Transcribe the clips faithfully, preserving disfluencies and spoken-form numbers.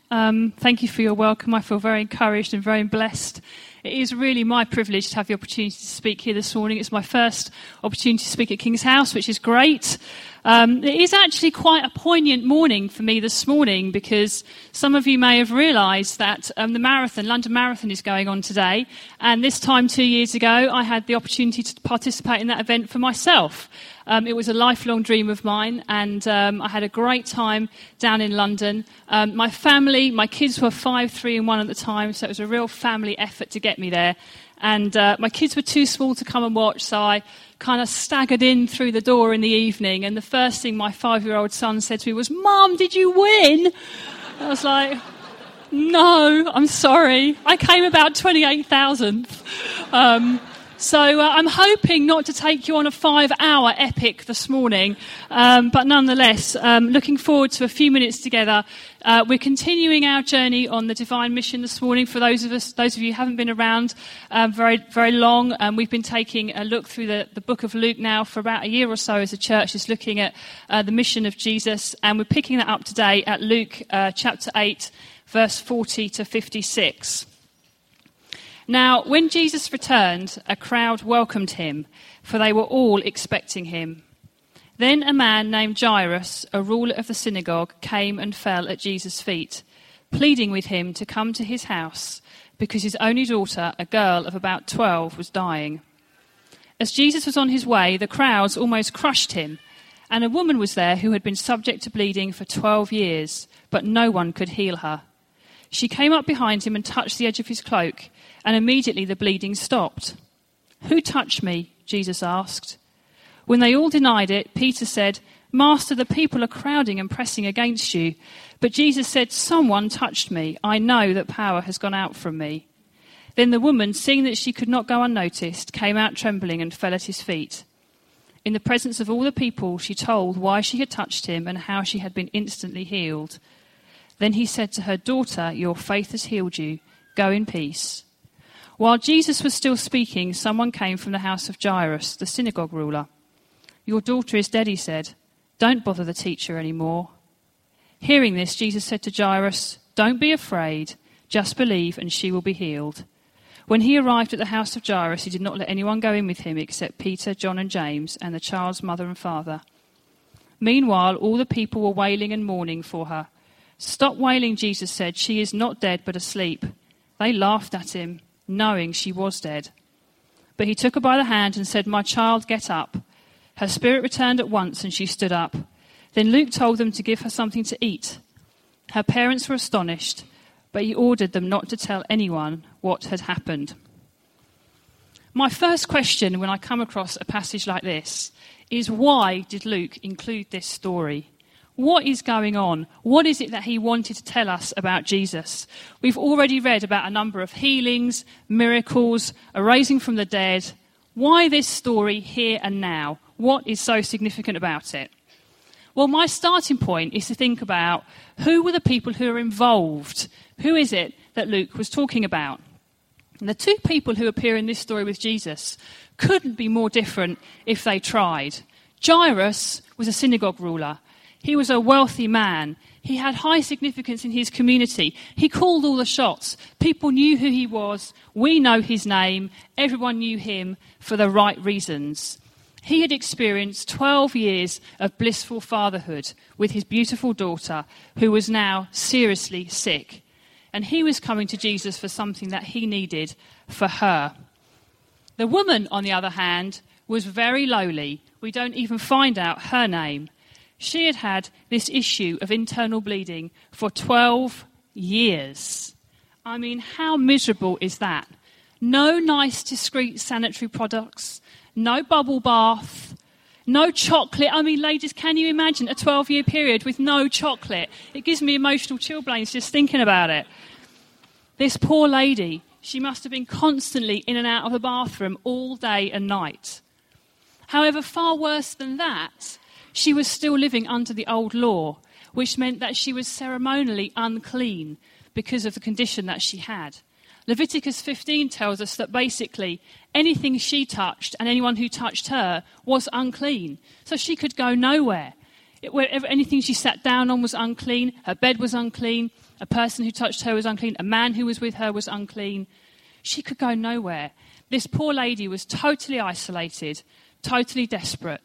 Um, thank you for your welcome. I feel very encouraged and very blessed. It is really my privilege to have the opportunity to speak here this morning. It's my first opportunity to speak at King's House, which is great. Um, it is actually quite a poignant morning for me this morning because some of you may have realised that um, the marathon, London Marathon, is going on today. And this time two years ago, I had the opportunity to participate in that event for myself. Um, it was a lifelong dream of mine, and um, I had a great time down in London. Um, my family, my kids were five, three, and one at the time, so it was a real family effort to get me there. And uh, my kids were too small to come and watch, so I kind of staggered in through the door in the evening, and the first thing my five-year-old son said to me was, "Mum, did you win?" I was like, "No, I'm sorry. I came about twenty-eight thousandth." Um, so uh, I'm hoping not to take you on a five-hour epic this morning, um, but nonetheless, um, looking forward to a few minutes together. Uh, we're continuing our journey on the Divine Mission this morning. For those of us, those of you who haven't been around um, very, very long, um, we've been taking a look through the, the book of Luke now for about a year or so as a church, just looking at uh, the mission of Jesus, and we're picking that up today at Luke uh, chapter eight, verse forty to fifty-six. Now, when Jesus returned, a crowd welcomed him, for they were all expecting him. Then a man named Jairus, a ruler of the synagogue, came and fell at Jesus' feet, pleading with him to come to his house, because his only daughter, a girl of about twelve, was dying. As Jesus was on his way, the crowds almost crushed him, and a woman was there who had been subject to bleeding for twelve years, but no one could heal her. She came up behind him and touched the edge of his cloak, and immediately the bleeding stopped. "Who touched me?" Jesus asked. When they all denied it, Peter said, "Master, the people are crowding and pressing against you." But Jesus said, "Someone touched me. I know that power has gone out from me." Then the woman, seeing that she could not go unnoticed, came out trembling and fell at his feet. In the presence of all the people, she told why she had touched him and how she had been instantly healed. Then he said to her, "Daughter, your faith has healed you. Go in peace." While Jesus was still speaking, someone came from the house of Jairus, the synagogue ruler. "Your daughter is dead," he said. "Don't bother the teacher anymore." Hearing this, Jesus said to Jairus, "Don't be afraid, just believe and she will be healed." When he arrived at the house of Jairus, he did not let anyone go in with him except Peter, John and James, and the child's mother and father. Meanwhile, all the people were wailing and mourning for her. "Stop wailing," Jesus said. "She is not dead but asleep." They laughed at him, knowing she was dead. But he took her by the hand and said, "My child, get up." Her spirit returned at once and she stood up. Then Luke told them to give her something to eat. Her parents were astonished, but he ordered them not to tell anyone what had happened. My first question when I come across a passage like this is, why did Luke include this story? What is going on? What is it that he wanted to tell us about Jesus? We've already read about a number of healings, miracles, a raising from the dead. Why this story here and now? What is so significant about it? Well, my starting point is to think about who were the people who are involved. Who is it that Luke was talking about? And the two people who appear in this story with Jesus couldn't be more different if they tried. Jairus was a synagogue ruler. He was a wealthy man. He had high significance in his community. He called all the shots. People knew who he was. We know his name. Everyone knew him for the right reasons. He had experienced twelve years of blissful fatherhood with his beautiful daughter, who was now seriously sick. And he was coming to Jesus for something that he needed for her. The woman, on the other hand, was very lowly. We don't even find out her name. She had had this issue of internal bleeding for twelve years. I mean, how miserable is that? No nice, discreet sanitary products, no bubble bath, no chocolate. I mean, ladies, can you imagine a twelve-year period with no chocolate? It gives me emotional chilblains just thinking about it. This poor lady, she must have been constantly in and out of the bathroom all day and night. However, far worse than that, she was still living under the old law, which meant that she was ceremonially unclean because of the condition that she had. Leviticus fifteen tells us that basically anything she touched and anyone who touched her was unclean. So she could go nowhere. It, wherever, anything she sat down on was unclean. Her bed was unclean. A person who touched her was unclean. A man who was with her was unclean. She could go nowhere. This poor lady was totally isolated, totally desperate.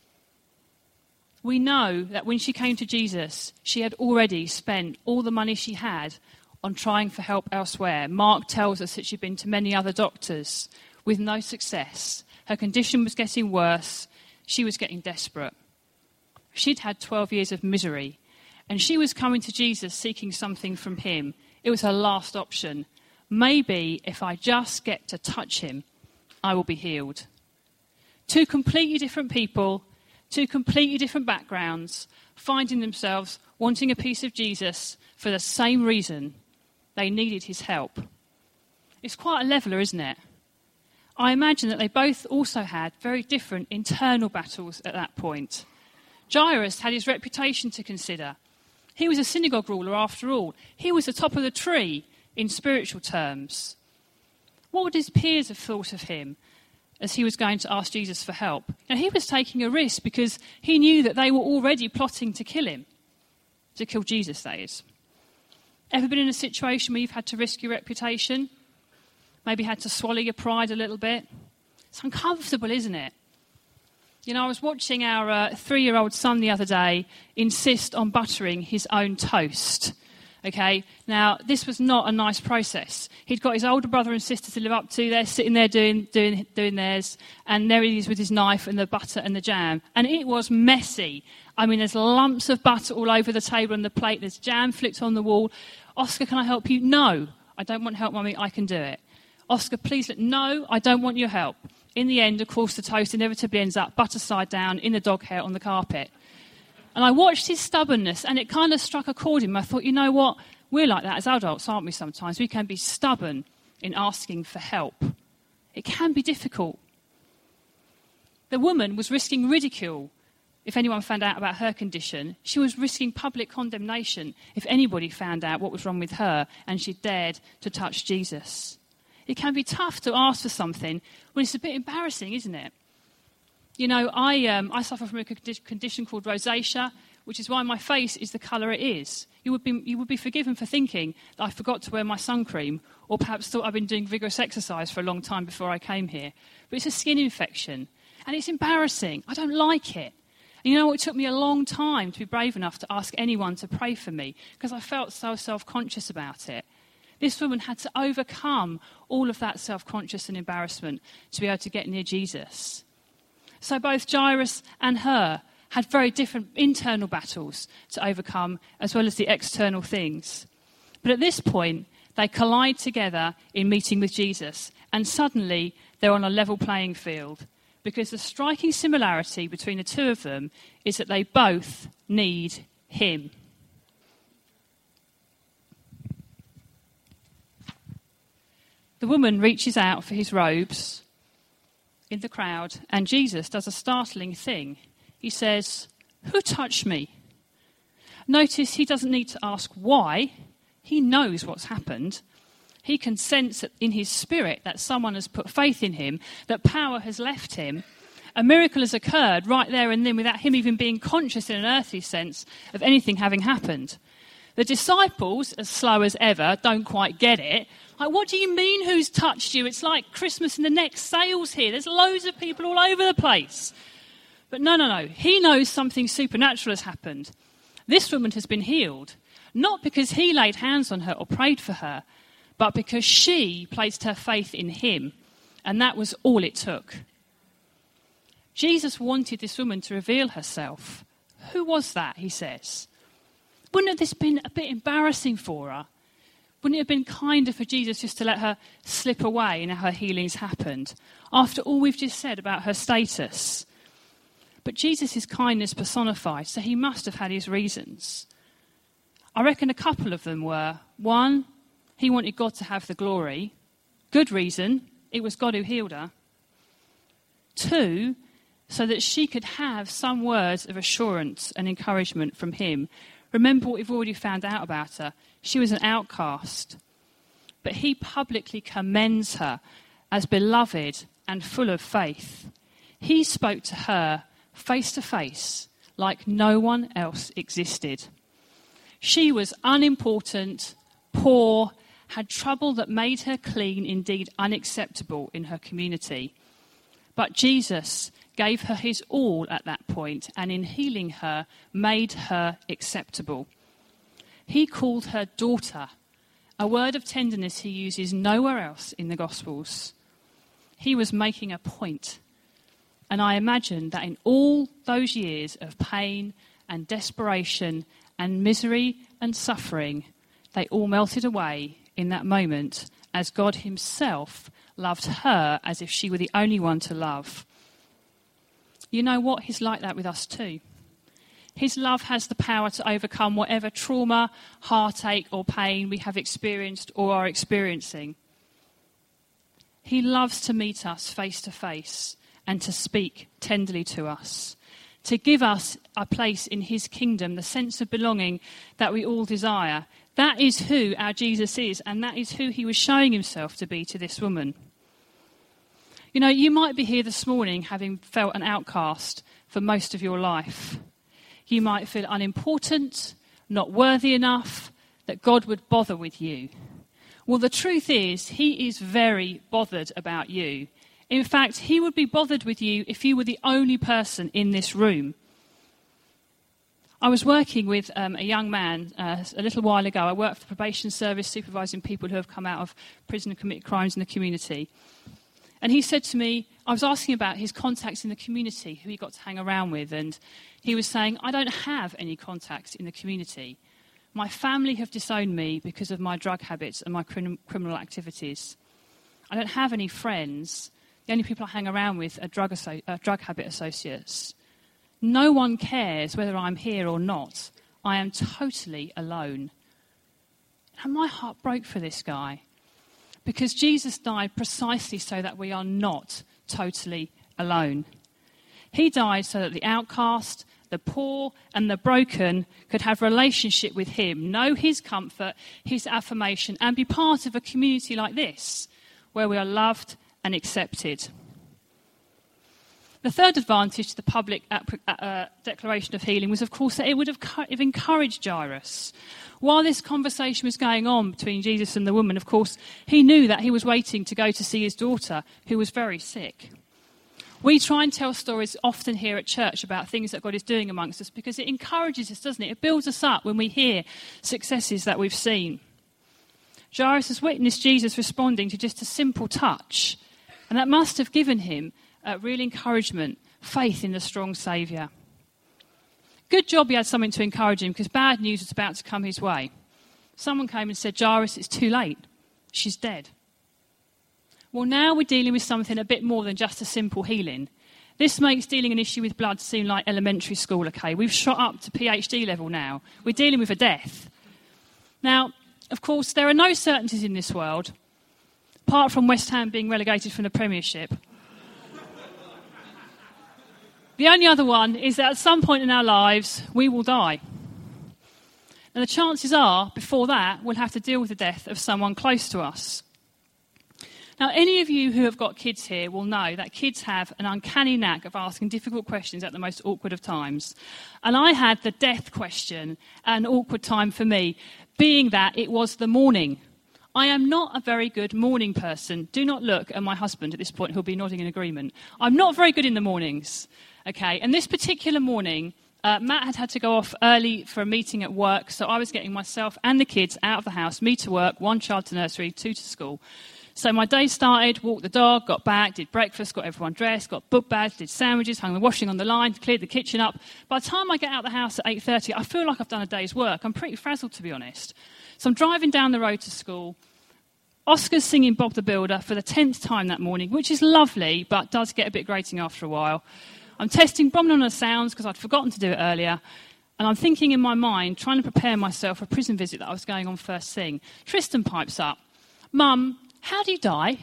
We know that when she came to Jesus, she had already spent all the money she had on trying for help elsewhere. Mark tells us that she'd been to many other doctors with no success. Her condition was getting worse. She was getting desperate. She'd had twelve years of misery, and she was coming to Jesus seeking something from him. It was her last option. Maybe if I just get to touch him, I will be healed. Two completely different people, two completely different backgrounds, finding themselves wanting a piece of Jesus for the same reason. They needed his help. It's quite a leveler, isn't it? I imagine that they both also had very different internal battles at that point. Jairus had his reputation to consider. He was a synagogue ruler after all. He was the top of the tree in spiritual terms. What would his peers have thought of him as he was going to ask Jesus for help? Now, he was taking a risk because he knew that they were already plotting to kill him. To kill Jesus, that is. Ever been in a situation where you've had to risk your reputation? Maybe had to swallow your pride a little bit? It's uncomfortable, isn't it? You know, I was watching our uh, three-year-old son the other day insist on buttering his own toast. Okay, now this was not a nice process. He'd got his older brother and sister to live up to. They're sitting there doing doing doing theirs, and there he is with his knife and the butter and the jam, and it was messy. I mean, there's lumps of butter all over the table and the plate. There's jam flicked on the wall. Oscar, can I help you? No, I don't want help, Mummy. I can do it. Oscar, please. Let, no, I don't want your help. In the end, of course, the toast inevitably ends up butter side down in the dog hair on the carpet. And I watched his stubbornness, and it kind of struck a chord in me. I thought, you know what? We're like that as adults, aren't we, sometimes? We can be stubborn in asking for help. It can be difficult. The woman was risking ridicule if anyone found out about her condition. She was risking public condemnation if anybody found out what was wrong with her and she dared to touch Jesus. It can be tough to ask for something when it's a bit embarrassing, isn't it? You know, I um, I suffer from a condition called rosacea, which is why my face is the colour it is. You would be you would be forgiven for thinking that I forgot to wear my sun cream, or perhaps thought I've been doing vigorous exercise for a long time before I came here. But it's a skin infection, and it's embarrassing. I don't like it. And you know, it took me a long time to be brave enough to ask anyone to pray for me, because I felt so self-conscious about it. This woman had to overcome all of that self-conscious and embarrassment to be able to get near Jesus. So both Jairus and her had very different internal battles to overcome, as well as the external things. But at this point, they collide together in meeting with Jesus, and suddenly they're on a level playing field, because the striking similarity between the two of them is that they both need him. The woman reaches out for his robes in the crowd, and Jesus does a startling thing. He says, "Who touched me?" Notice he doesn't need to ask why. He knows what's happened. He can sense in his spirit that someone has put faith in him, that power has left him. A miracle has occurred right there and then without him even being conscious in an earthly sense of anything having happened. The disciples, as slow as ever, don't quite get it. Like, what do you mean, who's touched you? It's like Christmas in the next sales here. There's loads of people all over the place. But no, no, no. He knows something supernatural has happened. This woman has been healed, not because he laid hands on her or prayed for her, but because she placed her faith in him. And that was all it took. Jesus wanted this woman to reveal herself. Who was that, he says? Wouldn't have this been a bit embarrassing for her? Wouldn't it have been kinder for Jesus just to let her slip away and her healings happened, after all we've just said about her status? But Jesus' kindness personified, so he must have had his reasons. I reckon a couple of them were, one, he wanted God to have the glory. Good reason, it was God who healed her. Two, so that she could have some words of assurance and encouragement from him. Remember what we've already found out about her. She was an outcast. But he publicly commends her as beloved and full of faith. He spoke to her face to face, like no one else existed. She was unimportant, poor, had trouble that made her clean, indeed unacceptable in her community. But Jesus gave her his all at that point, and in healing her, made her acceptable. He called her daughter, a word of tenderness he uses nowhere else in the Gospels. He was making a point. And I imagine that in all those years of pain and desperation and misery and suffering, they all melted away in that moment as God himself loved her as if she were the only one to love. You know what? He's like that with us too. His love has the power to overcome whatever trauma, heartache or pain we have experienced or are experiencing. He loves to meet us face to face and to speak tenderly to us, to give us a place in his kingdom, the sense of belonging that we all desire. That is who our Jesus is, and that is who he was showing himself to be to this woman. You know, you might be here this morning having felt an outcast for most of your life. You might feel unimportant, not worthy enough, that God would bother with you. Well, the truth is, he is very bothered about you. In fact, he would be bothered with you if you were the only person in this room. I was working with um, a young man uh, a little while ago. I worked for the probation service, supervising people who have come out of prison and committed crimes in the community. And he said to me, I was asking about his contacts in the community, who he got to hang around with, and he was saying, I don't have any contacts in the community. My family have disowned me because of my drug habits and my crim- criminal activities. I don't have any friends. The only people I hang around with are drug, asso- uh, drug habit associates. No one cares whether I'm here or not. I am totally alone. And my heart broke for this guy, because Jesus died precisely so that we are not totally alone. He died so that the outcast, the poor and the broken could have a relationship with him, know his comfort, his affirmation, and be part of a community like this, where we are loved and accepted. The third advantage to the public uh, declaration of healing was, of course, that it would have, co- have encouraged Jairus. While this conversation was going on between Jesus and the woman, of course, he knew that he was waiting to go to see his daughter, who was very sick. We try and tell stories often here at church about things that God is doing amongst us because it encourages us, doesn't it? It builds us up when we hear successes that we've seen. Jairus has witnessed Jesus responding to just a simple touch, and that must have given him uh, real encouragement, faith in the strong Saviour. Good job he had something to encourage him, because bad news was about to come his way. Someone came and said, Jairus, it's too late. She's dead. Well, now we're dealing with something a bit more than just a simple healing. This makes dealing an issue with blood seem like elementary school, okay? We've shot up to PhD level now. We're dealing with a death. Now, of course, there are no certainties in this world, apart from West Ham being relegated from the Premiership. The only other one is that at some point in our lives, we will die. And the chances are, before that, we'll have to deal with the death of someone close to us. Now, any of you who have got kids here will know that kids have an uncanny knack of asking difficult questions at the most awkward of times. And I had the death question, an awkward time for me, being that it was the morning. I am not a very good morning person. Do not look at my husband at this point, who'll be nodding in agreement. I'm not very good in the mornings. Okay, and this particular morning, uh, Matt had had to go off early for a meeting at work, so I was getting myself and the kids out of the house, me to work, one child to nursery, two to school. So my day started, walked the dog, got back, did breakfast, got everyone dressed, got book bags, did sandwiches, hung the washing on the line, cleared the kitchen up. By the time I get out of the house at eight thirty, I feel like I've done a day's work. I'm pretty frazzled, to be honest. So I'm driving down the road to school. Oscar's singing Bob the Builder for the tenth time that morning, which is lovely, but does get a bit grating after a while. I'm testing Bromley on the sounds because I'd forgotten to do it earlier. And I'm thinking in my mind, trying to prepare myself for a prison visit that I was going on first thing. Tristan pipes up. Mum, how do you die?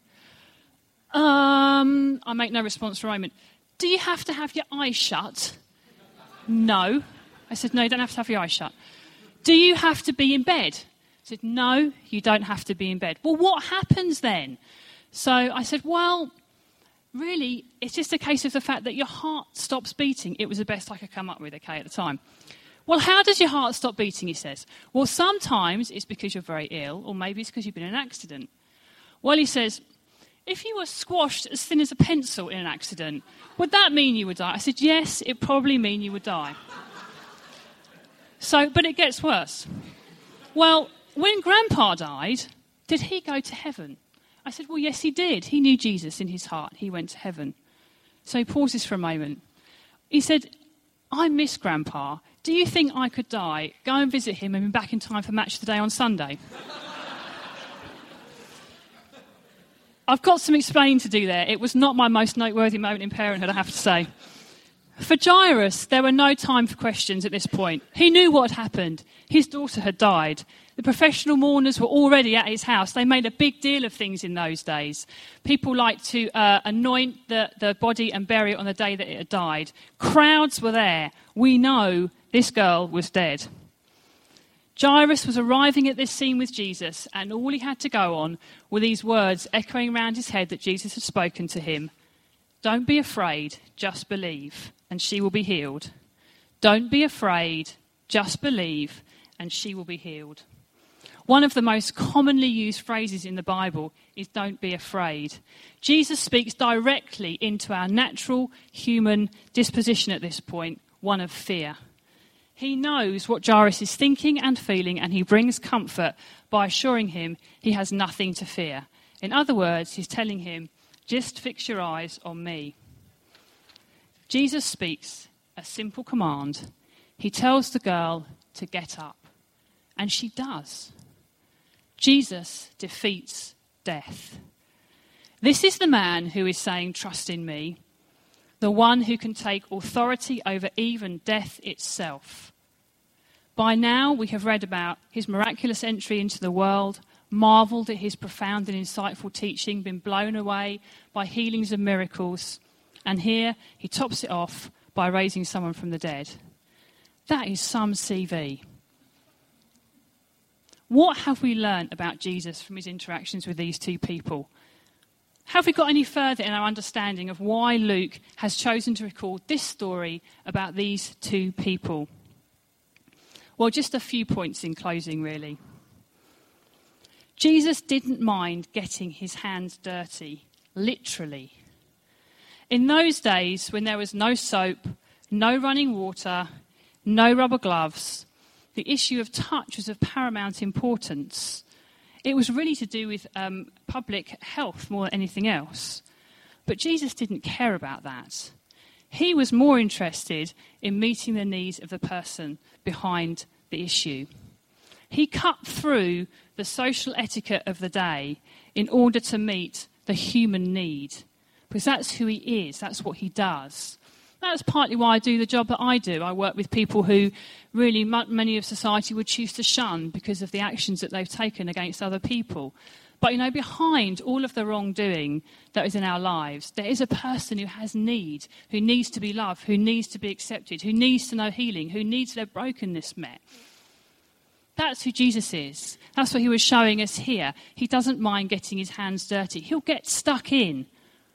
Um, I make no response for a moment. Do you have to have your eyes shut? No. I said, no, you don't have to have your eyes shut. Do you have to be in bed? I said, no, you don't have to be in bed. Well, what happens then? So I said, well, really, it's just a case of the fact that your heart stops beating. It was the best I could come up with, okay, at the time. Well, how does your heart stop beating, he says? Well, sometimes it's because you're very ill, or maybe it's because you've been in an accident. Well, he says, if you were squashed as thin as a pencil in an accident, would that mean you would die? I said, yes, it probably mean you would die. So, but it gets worse. Well, when Grandpa died, did he go to heaven? I said, well, yes, he did. He knew Jesus in his heart. He went to heaven. So he pauses for a moment. He said, I miss Grandpa. Do you think I could die, go and visit him and be back in time for Match of the Day on Sunday? I've got some explaining to do there. It was not my most noteworthy moment in parenthood, I have to say. For Jairus, there were no time for questions at this point. He knew what had happened. His daughter had died. The professional mourners were already at his house. They made a big deal of things in those days. People liked to uh, anoint the, the body and bury it on the day that it had died. Crowds were there. We know this girl was dead. Jairus was arriving at this scene with Jesus, and all he had to go on were these words echoing around his head that Jesus had spoken to him. Don't be afraid, just believe, and she will be healed. Don't be afraid, just believe, and she will be healed. One of the most commonly used phrases in the Bible is don't be afraid. Jesus speaks directly into our natural human disposition at this point, one of fear. He knows what Jairus is thinking and feeling, and he brings comfort by assuring him he has nothing to fear. In other words, he's telling him, just fix your eyes on me. Jesus speaks a simple command. He tells the girl to get up, and she does. Jesus defeats death. This is the man who is saying, trust in me, the one who can take authority over even death itself. By now, we have read about his miraculous entry into the world, marvelled at his profound and insightful teaching, been blown away by healings and miracles, and here he tops it off by raising someone from the dead. That is some C V. What have we learnt about Jesus from his interactions with these two people? Have we got any further in our understanding of why Luke has chosen to record this story about these two people? Well, just a few points in closing, really. Jesus didn't mind getting his hands dirty, literally. In those days, when there was no soap, no running water, no rubber gloves, the issue of touch was of paramount importance. It was really to do with um, public health more than anything else. But Jesus didn't care about that. He was more interested in meeting the needs of the person behind the issue. He cut through the social etiquette of the day in order to meet the human need. Because that's who he is, that's what he does. That's partly why I do the job that I do. I work with people who really many of society would choose to shun because of the actions that they've taken against other people. But, you know, behind all of the wrongdoing that is in our lives, there is a person who has need, who needs to be loved, who needs to be accepted, who needs to know healing, who needs their brokenness met. That's who Jesus is. That's what he was showing us here. He doesn't mind getting his hands dirty. He'll get stuck in.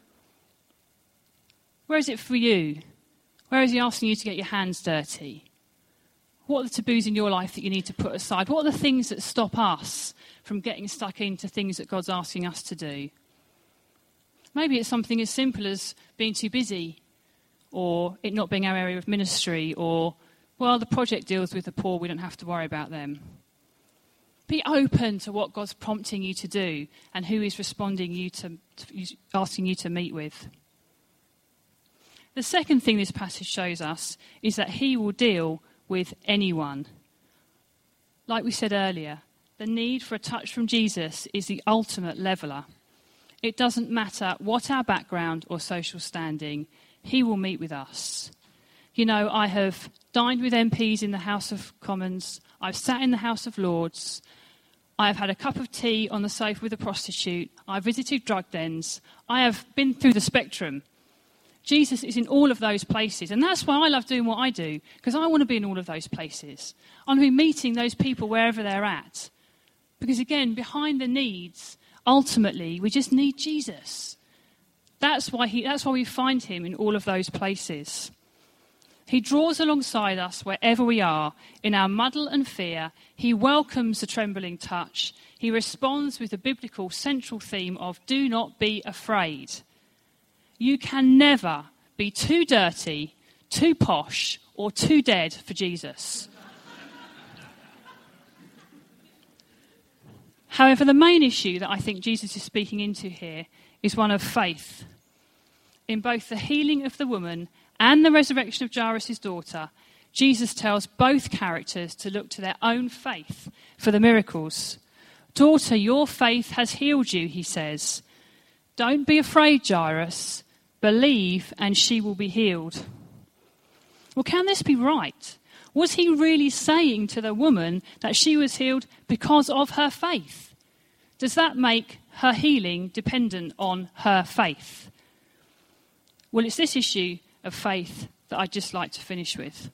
Where is it for you? Where is he asking you to get your hands dirty? What are the taboos in your life that you need to put aside? What are the things that stop us from getting stuck into things that God's asking us to do? Maybe it's something as simple as being too busy, or it not being our area of ministry, or, well, the project deals with the poor, we don't have to worry about them. Be open to what God's prompting you to do and who he's responding you to, to asking you to meet with. The second thing this passage shows us is that he will deal with anyone. Like we said earlier, the need for a touch from Jesus is the ultimate leveller. It doesn't matter what our background or social standing, he will meet with us. You know, I have dined with M Ps in the House of Commons, I've sat in the House of Lords, I've had a cup of tea on the sofa with a prostitute, I've visited drug dens, I have been through the spectrum. Jesus is in all of those places. And that's why I love doing what I do, because I want to be in all of those places. I want to be meeting those people wherever they're at. Because again, behind the needs, ultimately, we just need Jesus. That's why he, that's why we find him in all of those places. He draws alongside us wherever we are. In our muddle and fear, he welcomes the trembling touch. He responds with the biblical central theme of do not be afraid. You can never be too dirty, too posh, or too dead for Jesus. However, the main issue that I think Jesus is speaking into here is one of faith. In both the healing of the woman and the resurrection of Jairus' daughter, Jesus tells both characters to look to their own faith for the miracles. Daughter, your faith has healed you, he says. Don't be afraid, Jairus. Believe and she will be healed. Well, can this be right? Was he really saying to the woman that she was healed because of her faith? Does that make her healing dependent on her faith? Well, it's this issue of faith that I'd just like to finish with.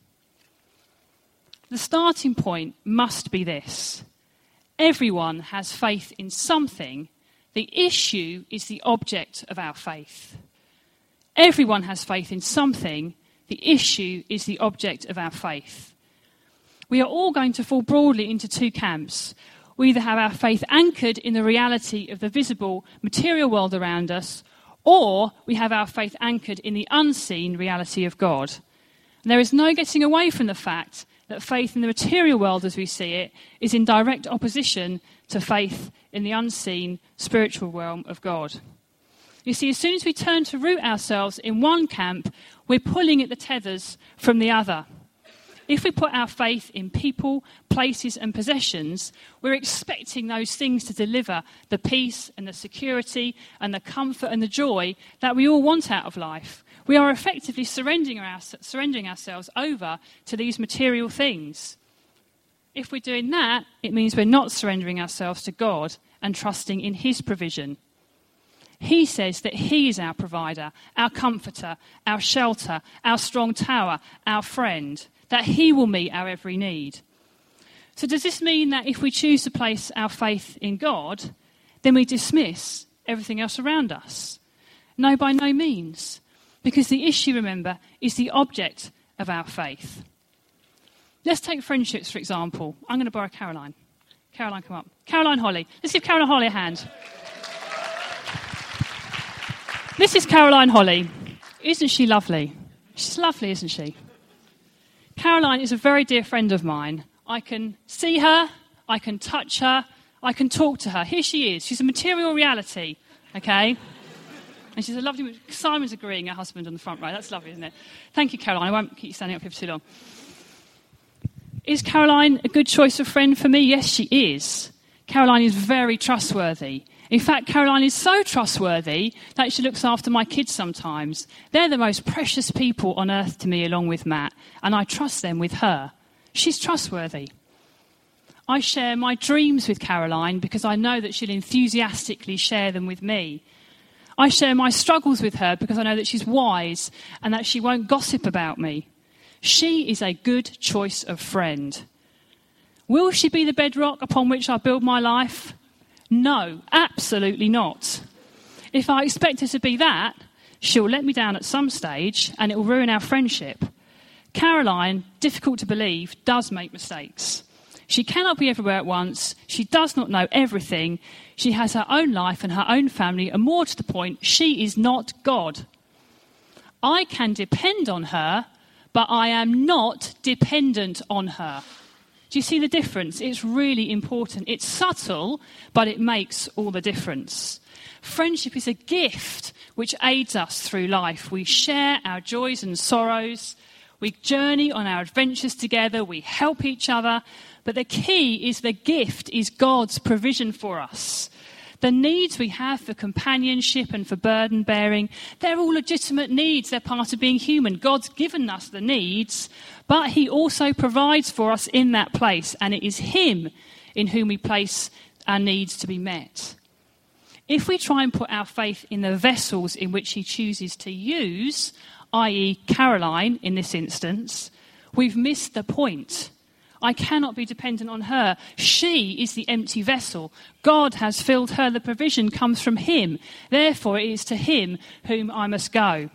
The starting point must be this. Everyone has faith in something. The issue is the object of our faith. Everyone has faith in something. The issue is the object of our faith. We are all going to fall broadly into two camps. We either have our faith anchored in the reality of the visible material world around us, or we have our faith anchored in the unseen reality of God. And there is no getting away from the fact that faith in the material world as we see it is in direct opposition to faith in the unseen spiritual realm of God. You see, as soon as we turn to root ourselves in one camp, we're pulling at the tethers from the other. If we put our faith in people, places and possessions, we're expecting those things to deliver the peace and the security and the comfort and the joy that we all want out of life. We are effectively surrendering, our, surrendering ourselves over to these material things. If we're doing that, it means we're not surrendering ourselves to God and trusting in his provision. He says that he is our provider, our comforter, our shelter, our strong tower, our friend, that he will meet our every need. So does this mean that if we choose to place our faith in God, then we dismiss everything else around us? No, by no means. Because the issue, remember, is the object of our faith. Let's take friendships, for example. I'm going to borrow Caroline. Caroline, come up. Caroline Holly. Let's give Caroline Holly a hand. This is Caroline Holly. Isn't she lovely? She's lovely, isn't she? Caroline is a very dear friend of mine. I can see her, I can touch her, I can talk to her. Here she is. She's a material reality, okay? And she's a lovely... Simon's agreeing, her husband on the front row. That's lovely, isn't it? Thank you, Caroline. I won't keep you standing up here for too long. Is Caroline a good choice of friend for me? Yes, she is. Caroline is very trustworthy. In fact, Caroline is so trustworthy that she looks after my kids sometimes. They're the most precious people on earth to me, along with Matt, and I trust them with her. She's trustworthy. I share my dreams with Caroline because I know that she'll enthusiastically share them with me. I share my struggles with her because I know that she's wise and that she won't gossip about me. She is a good choice of friend. Will she be the bedrock upon which I build my life? No, absolutely not. If I expect her to be that, she'll let me down at some stage and it will ruin our friendship. Caroline, difficult to believe, does make mistakes. She cannot be everywhere at once. She does not know everything. She has her own life and her own family, and more to the point, she is not God. I can depend on her, but I am not dependent on her. Do you see the difference? It's really important. It's subtle, but it makes all the difference. Friendship is a gift which aids us through life. We share our joys and sorrows. We journey on our adventures together. We help each other. But the key is the gift is God's provision for us. The needs we have for companionship and for burden bearing, they're all legitimate needs. They're part of being human. God's given us the needs, but he also provides for us in that place, and it is him in whom we place our needs to be met. If we try and put our faith in the vessels in which he chooses to use, that is. Caroline in this instance, we've missed the point. I cannot be dependent on her. She is the empty vessel. God has filled her. The provision comes from him. Therefore, it is to him whom I must go.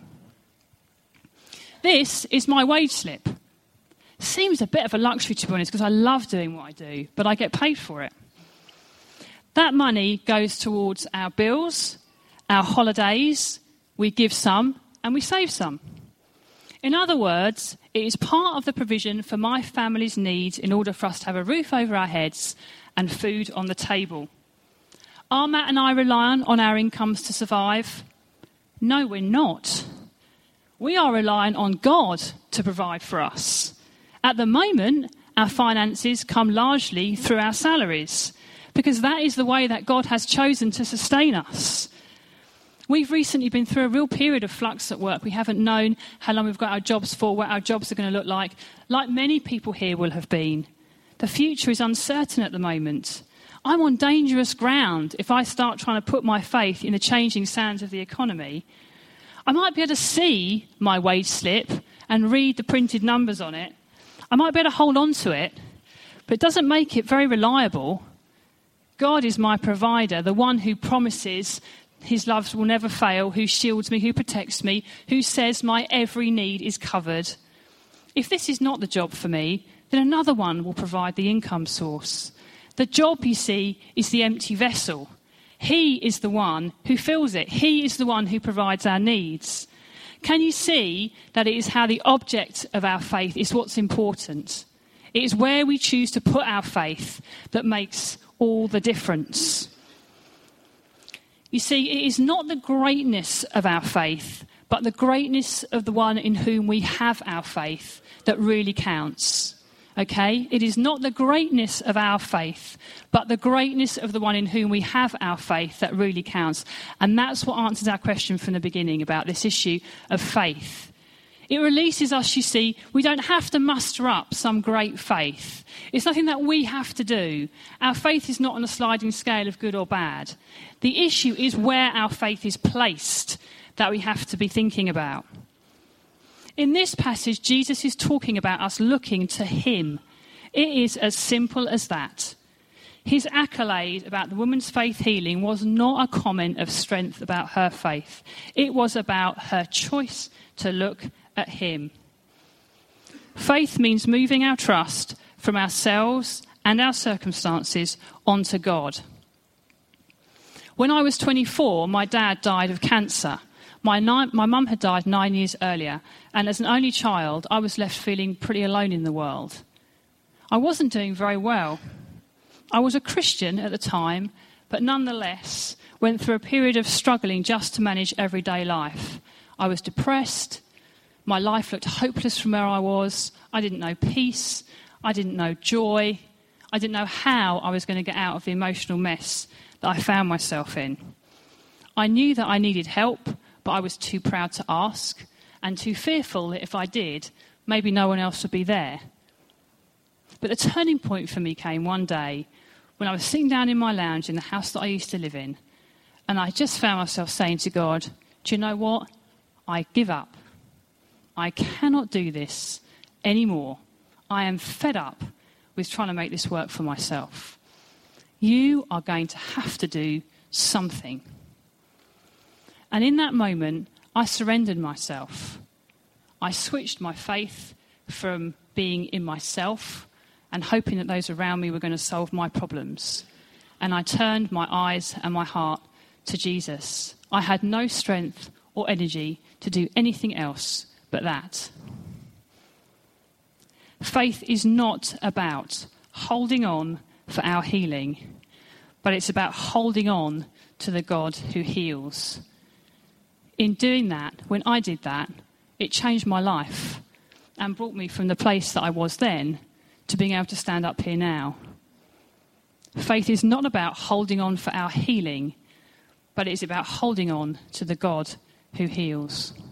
This is my wage slip. Seems a bit of a luxury, to be honest, because I love doing what I do, but I get paid for it. That money goes towards our bills, our holidays. We give some and we save some. In other words, it is part of the provision for my family's needs in order for us to have a roof over our heads and food on the table. Are Matt and I reliant on our incomes to survive? No, we're not. We are relying on God to provide for us. At the moment, our finances come largely through our salaries, because that is the way that God has chosen to sustain us. We've recently been through a real period of flux at work. We haven't known how long we've got our jobs for, what our jobs are going to look like, like many people here will have been. The future is uncertain at the moment. I'm on dangerous ground if I start trying to put my faith in the changing sands of the economy. I might be able to see my wage slip and read the printed numbers on it. I might be able to hold on to it, but it doesn't make it very reliable. God is my provider, the one who promises his love will never fail, who shields me, who protects me, who says my every need is covered. If this is not the job for me, then another one will provide the income source. The job, you see, is the empty vessel. He is the one who fills it. He is the one who provides our needs. Can you see that it is how the object of our faith is what's important? It is where we choose to put our faith that makes all the difference. You see, it is not the greatness of our faith, but the greatness of the one in whom we have our faith that really counts. Okay? It is not the greatness of our faith, but the greatness of the one in whom we have our faith that really counts. And that's what answers our question from the beginning about this issue of faith. It releases us, you see. We don't have to muster up some great faith. It's nothing that we have to do. Our faith is not on a sliding scale of good or bad. The issue is where our faith is placed that we have to be thinking about. In this passage, Jesus is talking about us looking to him. It is as simple as that. His accolade about the woman's faith healing was not a comment of strength about her faith. It was about her choice to look at him. Faith means moving our trust from ourselves and our circumstances onto God. When I was twenty-four, my dad died of cancer. My ni- my mum had died nine years earlier, and as an only child, I was left feeling pretty alone in the world. I wasn't doing very well. I was a Christian at the time, but nonetheless went through a period of struggling just to manage everyday life. I was depressed. My life looked hopeless from where I was. I didn't know peace. I didn't know joy. I didn't know how I was going to get out of the emotional mess that I found myself in. I knew that I needed help, but I was too proud to ask and too fearful that if I did, maybe no one else would be there. But the turning point for me came one day when I was sitting down in my lounge in the house that I used to live in, and I just found myself saying to God, do you know what? I give up. I cannot do this anymore. I am fed up with trying to make this work for myself. You are going to have to do something. And in that moment, I surrendered myself. I switched my faith from being in myself and hoping that those around me were going to solve my problems. And I turned my eyes and my heart to Jesus. I had no strength or energy to do anything else but that. Faith is not about holding on for our healing, but it's about holding on to the God who heals. In doing that, when I did that, it changed my life and brought me from the place that I was then to being able to stand up here now. Faith is not about holding on for our healing, but it's about holding on to the God who heals.